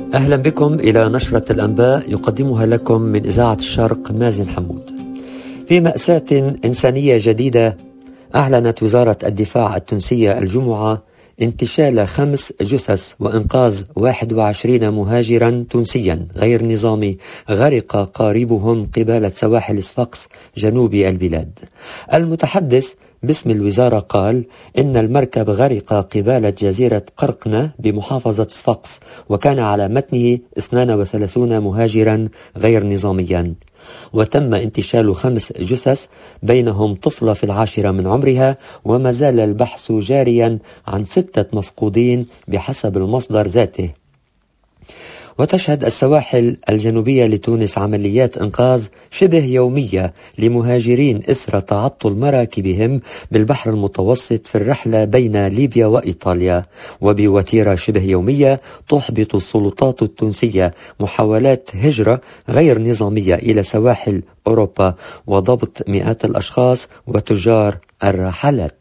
أهلا بكم إلى نشرة الأنباء يقدمها لكم من إذاعة الشرق مازن حمود. في مأساة إنسانية جديدة، أعلنت وزارة الدفاع التونسية الجمعة انتشال 5 جثث وإنقاذ 21 مهاجرا تونسيا غير نظامي غرق قاربهم قبالة سواحل صفاقس جنوب البلاد. المتحدث باسم الوزارة قال إن المركب غرق قبالة جزيرة قرقنة بمحافظة صفاقس، وكان على متنه 32 مهاجرا غير نظاميا، وتم انتشال 5 جثث بينهم طفلة في 10 من عمرها، وما زال البحث جاريا عن 6 مفقودين بحسب المصدر ذاته. وتشهد السواحل الجنوبية لتونس عمليات إنقاذ شبه يومية لمهاجرين إثر تعطل مراكبهم بالبحر المتوسط في الرحلة بين ليبيا وإيطاليا، وبوتيرة شبه يومية تحبط السلطات التونسية محاولات هجرة غير نظامية إلى سواحل أوروبا وضبط مئات الأشخاص وتجار الرحلات.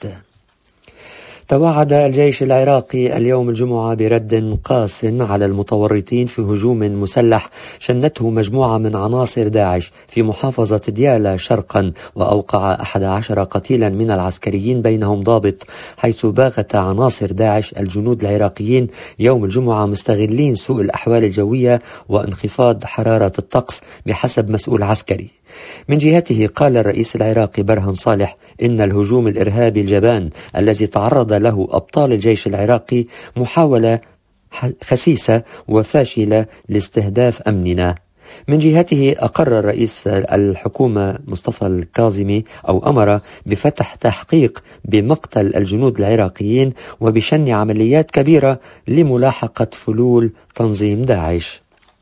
توعد الجيش العراقي اليوم الجمعة برد قاس على المتورطين في هجوم مسلح شنته مجموعة من عناصر داعش في محافظة ديالى شرقا، وأوقع 11 قتيلا من العسكريين بينهم ضابط، حيث باغت عناصر داعش الجنود العراقيين يوم الجمعة مستغلين سوء الأحوال الجوية وانخفاض حرارة الطقس بحسب مسؤول عسكري. من جهته قال الرئيس العراقي برهم صالح إن الهجوم الإرهابي الجبان الذي تعرض له أبطال الجيش العراقي محاولة خسيسة وفاشلة لاستهداف أمننا. من جهته أقر رئيس الحكومة مصطفى الكاظمي أو أمر بفتح تحقيق بمقتل الجنود العراقيين وبشن عمليات كبيرة لملاحقة فلول تنظيم داعش.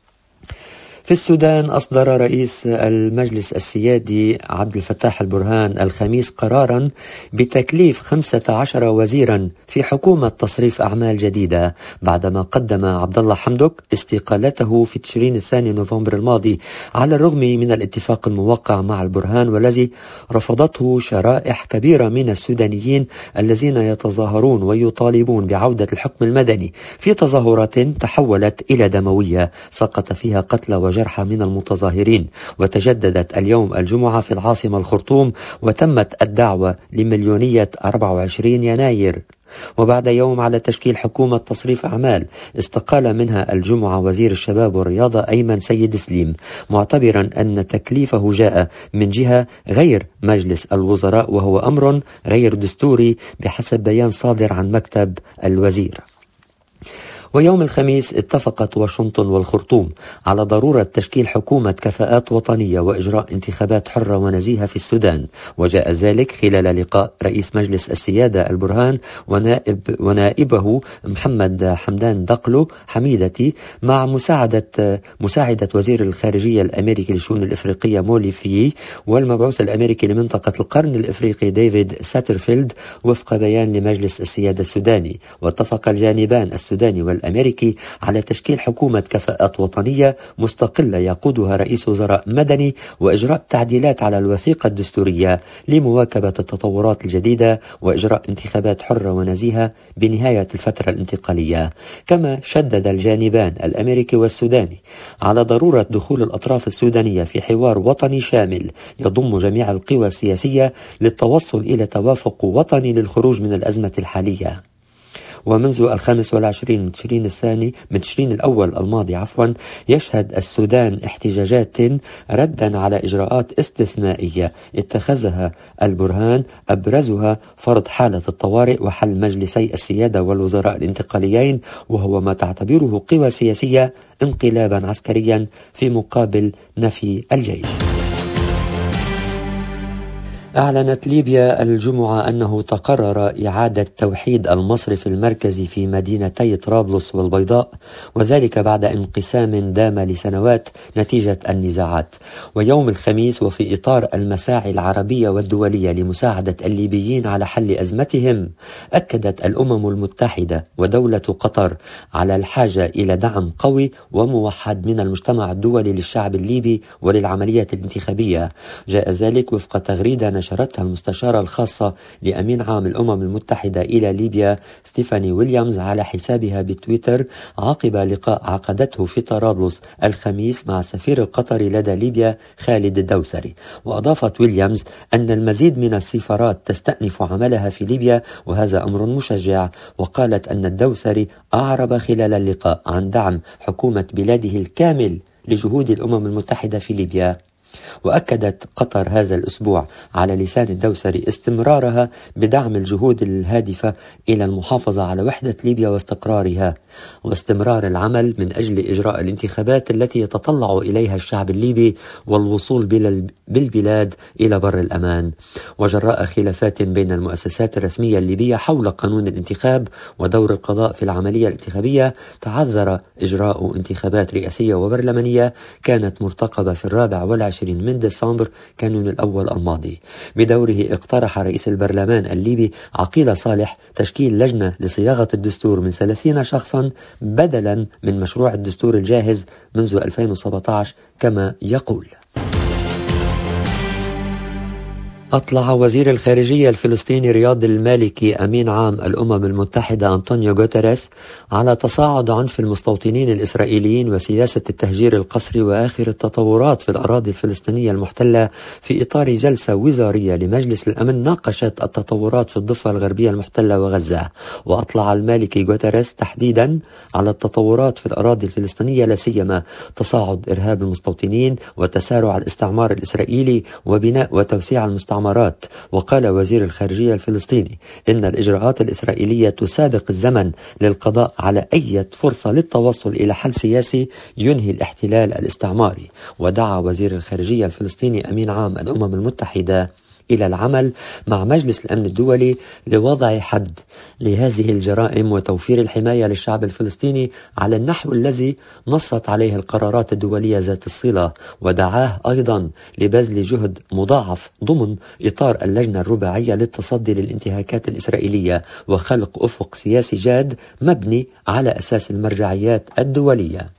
في السودان أصدر رئيس المجلس السيادي عبد الفتاح البرهان الخميس قرارا بتكليف 15 وزيرا في حكومة تصريف أعمال جديدة، بعدما قدم عبد الله حمدك استقالته في تشرين الثاني نوفمبر الماضي، على الرغم من الاتفاق الموقع مع البرهان والذي رفضته شرائح كبيرة من السودانيين الذين يتظاهرون ويطالبون بعودة الحكم المدني في تظاهرات تحولت إلى دموية سقط فيها قتلى وجرحى من المتظاهرين، وتجددت اليوم الجمعة في العاصمة الخرطوم، وتمت الدعوة لمليونية 24 يناير. وبعد يوم على تشكيل حكومة تصريف أعمال، استقال منها الجمعة وزير الشباب والرياضة أيمن سيد سليم، معتبرا أن تكليفه جاء من جهة غير مجلس الوزراء وهو أمر غير دستوري بحسب بيان صادر عن مكتب الوزير. ويوم الخميس اتفقت واشنطن والخرطوم على ضرورة تشكيل حكومة كفاءات وطنية وإجراء انتخابات حرة ونزيهة في السودان، وجاء ذلك خلال لقاء رئيس مجلس السيادة البرهان ونائبه محمد حمدان دقلو حميدتي مع مساعدة وزير الخارجية الأمريكي للشؤون الإفريقية موليفي والمبعوث الأمريكي لمنطقة القرن الإفريقي ديفيد ساترفيلد، وفق بيان لمجلس السيادة السوداني. واتفق الجانبان السوداني والأمريكي على تشكيل حكومة كفاءات وطنية مستقلة يقودها رئيس وزراء مدني، وإجراء تعديلات على الوثيقة الدستورية لمواكبة التطورات الجديدة، وإجراء انتخابات حرة ونزيهة بنهاية الفترة الانتقالية. كما شدد الجانبان الأمريكي والسوداني على ضرورة دخول الأطراف السودانية في حوار وطني شامل يضم جميع القوى السياسية للتوصل إلى توافق وطني للخروج من الأزمة الحالية. ومنذ 25 من تشرين الأول الماضي يشهد السودان احتجاجات ردا على إجراءات استثنائية اتخذها البرهان، أبرزها فرض حالة الطوارئ وحل مجلسي السيادة والوزراء الانتقاليين، وهو ما تعتبره قوى سياسية انقلابا عسكريا في مقابل نفي الجيش. أعلنت ليبيا الجمعة أنه تقرر إعادة توحيد المصرف المركزي في مدينتي طرابلس والبيضاء، وذلك بعد انقسام دام لسنوات نتيجة النزاعات. ويوم الخميس وفي إطار المساعي العربية والدولية لمساعدة الليبيين على حل أزمتهم، أكدت الأمم المتحدة ودولة قطر على الحاجة إلى دعم قوي وموحد من المجتمع الدولي للشعب الليبي وللعملية الانتخابية. جاء ذلك وفق تغريدة نشرتها المستشارة الخاصة لأمين عام الأمم المتحدة إلى ليبيا ستيفاني ويليامز على حسابها بتويتر عقب لقاء عقدته في طرابلس الخميس مع السفير القطري لدى ليبيا خالد الدوسري. وأضافت ويليامز أن المزيد من السفارات تستأنف عملها في ليبيا وهذا أمر مشجع، وقالت أن الدوسري أعرب خلال اللقاء عن دعم حكومة بلاده الكامل لجهود الأمم المتحدة في ليبيا. وأكدت قطر هذا الأسبوع على لسان الدوسري استمرارها بدعم الجهود الهادفة إلى المحافظة على وحدة ليبيا واستقرارها، واستمرار العمل من أجل إجراء الانتخابات التي يتطلع إليها الشعب الليبي والوصول بالبلاد إلى بر الأمان. وجراء خلافات بين المؤسسات الرسمية الليبية حول قانون الانتخاب ودور القضاء في العملية الانتخابية، تعذر إجراء انتخابات رئاسية وبرلمانية كانت مرتقبة في 24 من ديسمبر كانون الأول الماضي. بدوره اقترح رئيس البرلمان الليبي عقيل صالح تشكيل لجنة لصياغة الدستور من 30 شخصا بدلا من مشروع الدستور الجاهز منذ 2017 كما يقول. أطلع وزير الخارجية الفلسطيني رياض المالكي أمين عام الأمم المتحدة أنطونيو غوتيريس على تصاعد عنف المستوطنين الإسرائيليين وسياسة التهجير القسري وآخر التطورات في الأراضي الفلسطينية المحتلة في إطار جلسة وزارية لمجلس الأمن ناقشت التطورات في الضفة الغربية المحتلة وغزة. وأطلع المالكي غوتيريس تحديدا على التطورات في الأراضي الفلسطينية لا سيما تصاعد إرهاب المستوطنين وتسارع الاستعمار الإسرائيلي وبناء وتوسيع المستعمرات. وقال وزير الخارجية الفلسطيني إن الإجراءات الإسرائيلية تسابق الزمن للقضاء على أي فرصة للتوصل إلى حل سياسي ينهي الاحتلال الاستعماري. ودعا وزير الخارجية الفلسطيني أمين عام الأمم المتحدة إلى العمل مع مجلس الأمن الدولي لوضع حد لهذه الجرائم وتوفير الحماية للشعب الفلسطيني على النحو الذي نصت عليه القرارات الدولية ذات الصلة. ودعاه أيضا لبذل جهد مضاعف ضمن إطار اللجنة الرباعية للتصدي للانتهاكات الإسرائيلية وخلق أفق سياسي جاد مبني على أساس المرجعيات الدولية.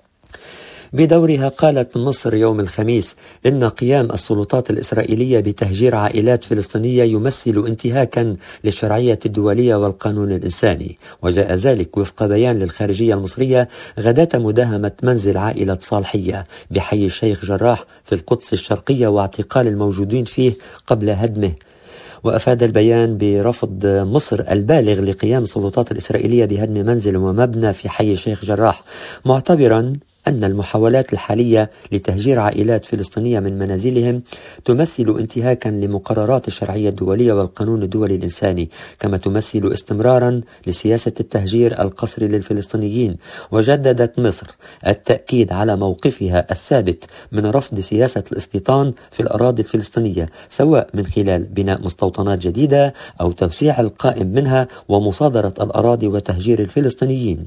بدورها قالت مصر يوم الخميس إن قيام السلطات الإسرائيلية بتهجير عائلات فلسطينية يمثل انتهاكا للشرعية الدولية والقانون الإنساني. وجاء ذلك وفق بيان للخارجية المصرية غداة مداهمة منزل عائلة صالحية بحي الشيخ جراح في القدس الشرقية واعتقال الموجودين فيه قبل هدمه. وأفاد البيان برفض مصر البالغ لقيام السلطات الإسرائيلية بهدم منزل ومبنى في حي الشيخ جراح، معتبرا أن المحاولات الحالية لتهجير عائلات فلسطينية من منازلهم تمثل انتهاكا لمقررات الشرعية الدولية والقانون الدولي الإنساني، كما تمثل استمرارا لسياسة التهجير القسري للفلسطينيين. وجددت مصر التأكيد على موقفها الثابت من رفض سياسة الاستيطان في الأراضي الفلسطينية، سواء من خلال بناء مستوطنات جديدة أو توسيع القائم منها ومصادرة الأراضي وتهجير الفلسطينيين.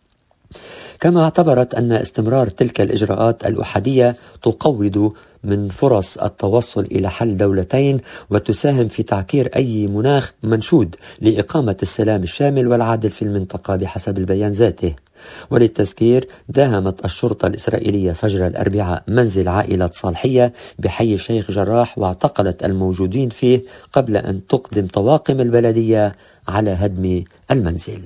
كما اعتبرت أن استمرار تلك الإجراءات الأحادية تقوض من فرص التوصل إلى حل دولتين وتساهم في تعكير أي مناخ منشود لإقامة السلام الشامل والعادل في المنطقة بحسب البيان ذاته. وللتذكير، داهمت الشرطة الإسرائيلية فجر الأربعاء منزل عائلة صالحية بحي الشيخ جراح واعتقلت الموجودين فيه قبل أن تقدم طواقم البلدية على هدم المنزل.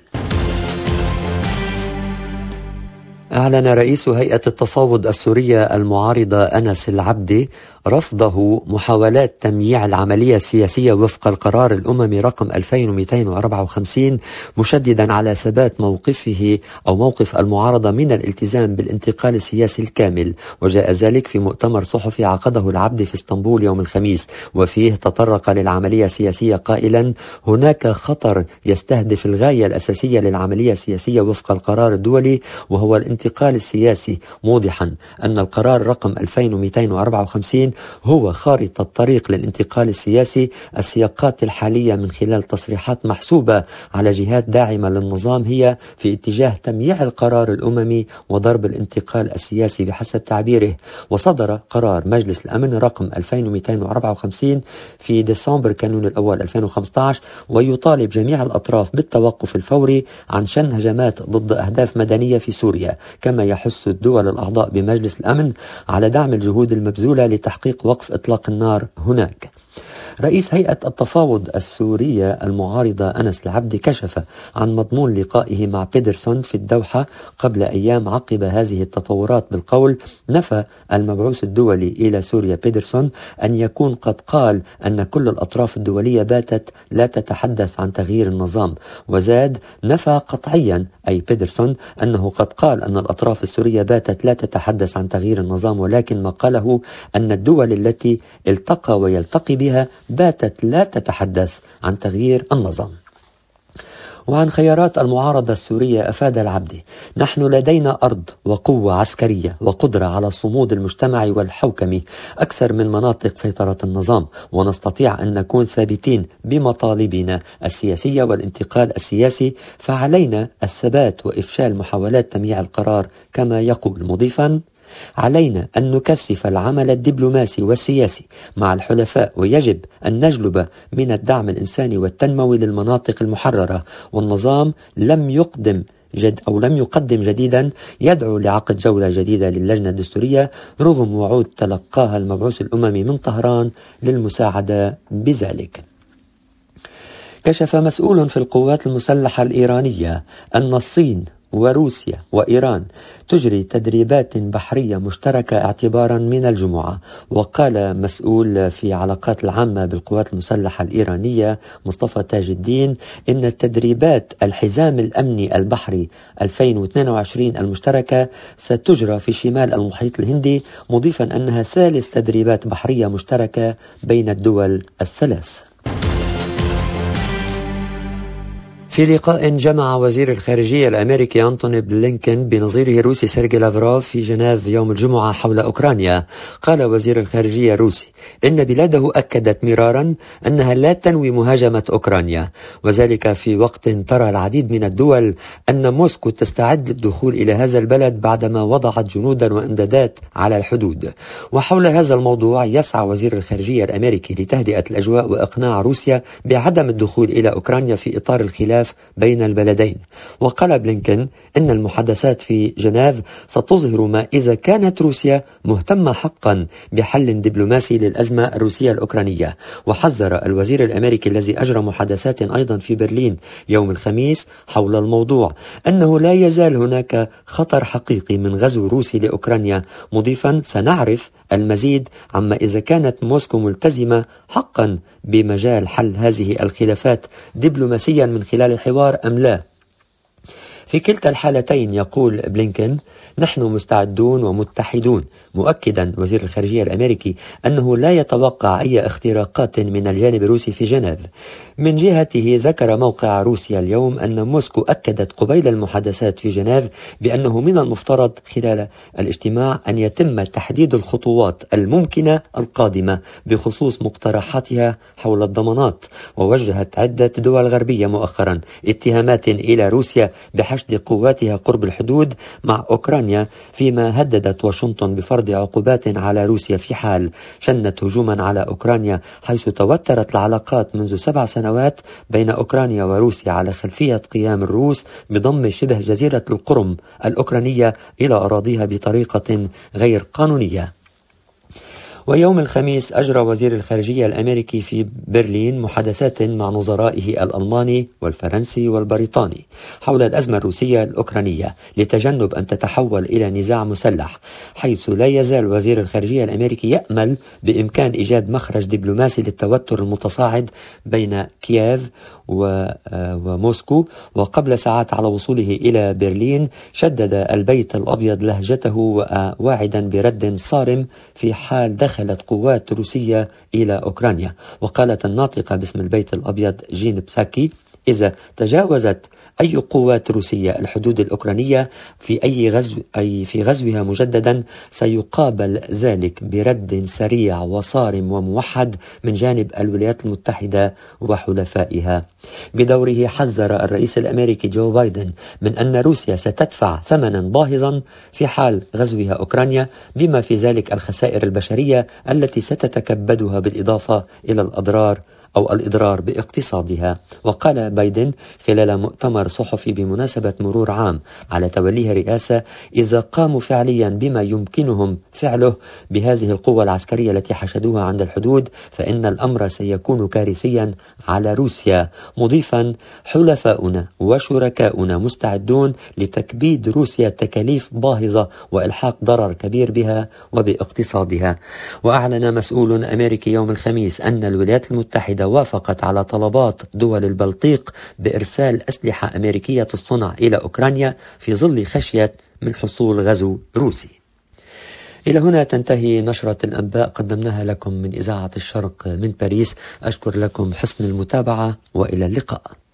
أعلن رئيس هيئة التفاوض السورية المعارضة أنس العبدي رفضه محاولات تمييع العملية السياسية وفق القرار الأممي رقم 2254، مشددا على ثبات موقفه أو موقف المعارضة من الالتزام بالانتقال السياسي الكامل. وجاء ذلك في مؤتمر صحفي عقده العبدي في اسطنبول يوم الخميس، وفيه تطرق للعملية السياسية قائلا: هناك خطر يستهدف الغاية الأساسية للعملية السياسية وفق القرار الدولي وهو الانتقال السياسي، موضحا أن القرار رقم 2254 هو خارطة الطريق للانتقال السياسي. السياقات الحالية من خلال تصريحات محسوبة على جهات داعمة للنظام هي في اتجاه تمييع القرار الأممي وضرب الانتقال السياسي بحسب تعبيره. وصدر قرار مجلس الأمن رقم 2254 في ديسمبر كانون الأول 2015 ويطالب جميع الأطراف بالتوقف الفوري عن شن هجمات ضد أهداف مدنية في سوريا، كما يحث الدول الأعضاء بمجلس الأمن على دعم الجهود المبذولة لتحقيق وقف إطلاق النار هناك. رئيس هيئة التفاوض السورية المعارضة أنس العبدي كشف عن مضمون لقائه مع بيدرسون في الدوحة قبل أيام عقب هذه التطورات بالقول: نفى المبعوث الدولي إلى سوريا بيدرسون أن يكون قد قال أن كل الأطراف الدولية باتت لا تتحدث عن تغيير النظام، وزاد: نفى قطعيا أي بيدرسون أنه قد قال أن الأطراف السورية باتت لا تتحدث عن تغيير النظام، ولكن ما قاله أن الدول التي التقى ويلتقي بها باتت لا تتحدث عن تغيير النظام. وعن خيارات المعارضة السورية أفاد العبدي: نحن لدينا أرض وقوة عسكرية وقدرة على الصمود المجتمعي والحوكمي أكثر من مناطق سيطرة النظام، ونستطيع أن نكون ثابتين بمطالبنا السياسية والانتقال السياسي، فعلينا الثبات وإفشال محاولات تمييع القرار كما يقول، مضيفا: علينا أن نكثف العمل الدبلوماسي والسياسي مع الحلفاء، ويجب أن نجلب من الدعم الإنساني والتنموي للمناطق المحررة، والنظام لم يقدم جديدا يدعو لعقد جولة جديدة للجنة الدستورية رغم وعود تلقاها المبعوث الأممي من طهران للمساعدة بذلك. كشف مسؤول في القوات المسلحة الإيرانية أن الصين وروسيا وإيران تجري تدريبات بحرية مشتركة اعتبارا من الجمعة. وقال مسؤول في علاقات العامة بالقوات المسلحة الإيرانية مصطفى تاج الدين إن التدريبات الحزام الأمني البحري 2022 المشتركة ستجرى في شمال المحيط الهندي، مضيفا أنها ثالث تدريبات بحرية مشتركة بين الدول الثلاث. في لقاء جمع وزير الخارجية الأمريكي أنتوني بلينكن بنظيره الروسي سيرجي لافروف في جنيف يوم الجمعة حول أوكرانيا، قال وزير الخارجية الروسي إن بلاده أكدت مرارا أنها لا تنوي مهاجمة أوكرانيا، وذلك في وقت ترى العديد من الدول أن موسكو تستعد للدخول إلى هذا البلد بعدما وضعت جنودا وإمدادات على الحدود. وحول هذا الموضوع يسعى وزير الخارجية الأمريكي لتهدئة الأجواء وإقناع روسيا بعدم الدخول إلى أوكرانيا في إطار الخلاف بين البلدين. وقال بلينكن إن المحادثات في جنيف ستظهر ما إذا كانت روسيا مهتمة حقا بحل دبلوماسي للأزمة الروسية الأوكرانية. وحذر الوزير الأمريكي الذي أجرى محادثات أيضا في برلين يوم الخميس حول الموضوع أنه لا يزال هناك خطر حقيقي من غزو روسي لأوكرانيا، مضيفا: سنعرف المزيد عما إذا كانت موسكو ملتزمة حقا بمجال حل هذه الخلافات دبلوماسيا من خلال الحوار أم لا. في كلتا الحالتين يقول بلينكن: نحن مستعدون ومتحدون، مؤكدا وزير الخارجية الأمريكي أنه لا يتوقع أي اختراقات من الجانب الروسي في جنيف. من جهته ذكر موقع روسيا اليوم أن موسكو أكدت قبيل المحادثات في جنيف بأنه من المفترض خلال الاجتماع أن يتم تحديد الخطوات الممكنة القادمة بخصوص مقترحاتها حول الضمانات. ووجهت عدة دول غربية مؤخرا اتهامات إلى روسيا بحشد قواتها قرب الحدود مع أوكرانيا، فيما هددت واشنطن بفرض عقوبات على روسيا في حال شنت هجوما على أوكرانيا، حيث توترت العلاقات منذ 7 سنوات بين أوكرانيا وروسيا على خلفية قيام الروس بضم شبه جزيرة القرم الأوكرانية إلى أراضيها بطريقة غير قانونية. ويوم الخميس أجرى وزير الخارجية الأمريكي في برلين محادثات مع نظرائه الألماني والفرنسي والبريطاني حول الأزمة الروسية الأوكرانية لتجنب أن تتحول إلى نزاع مسلح، حيث لا يزال وزير الخارجية الأمريكي يأمل بإمكان إيجاد مخرج دبلوماسي للتوتر المتصاعد بين كييف وموسكو. وقبل ساعات على وصوله إلى برلين شدد البيت الأبيض لهجته واعدا برد صارم في حال دخلت قوات روسية إلى أوكرانيا. وقالت الناطقة باسم البيت الأبيض جين بساكي: إذا تجاوزت أي قوات روسية الحدود الأوكرانية في غزوها مجددا سيقابل ذلك برد سريع وصارم وموحد من جانب الولايات المتحدة وحلفائها. بدوره حذر الرئيس الأمريكي جو بايدن من أن روسيا ستدفع ثمنا باهظا في حال غزوها أوكرانيا، بما في ذلك الخسائر البشرية التي ستتكبدها بالإضافة إلى الأضرار أو الإضرار باقتصادها. وقال بايدن خلال مؤتمر صحفي بمناسبة مرور عام على توليه الرئاسة: إذا قاموا فعليا بما يمكنهم فعله بهذه القوة العسكرية التي حشدوها عند الحدود فإن الأمر سيكون كارثيا على روسيا، مضيفا: حلفاؤنا وشركاؤنا مستعدون لتكبيد روسيا تكاليف باهظة وإلحاق ضرر كبير بها وباقتصادها. وأعلن مسؤول أمريكي يوم الخميس أن الولايات المتحدة وافقت على طلبات دول البلطيق بإرسال أسلحة أمريكية الصنع إلى أوكرانيا في ظل خشية من حصول غزو روسي. إلى هنا تنتهي نشرة الأنباء قدمناها لكم من إذاعة الشرق من باريس. أشكر لكم حسن المتابعة وإلى اللقاء.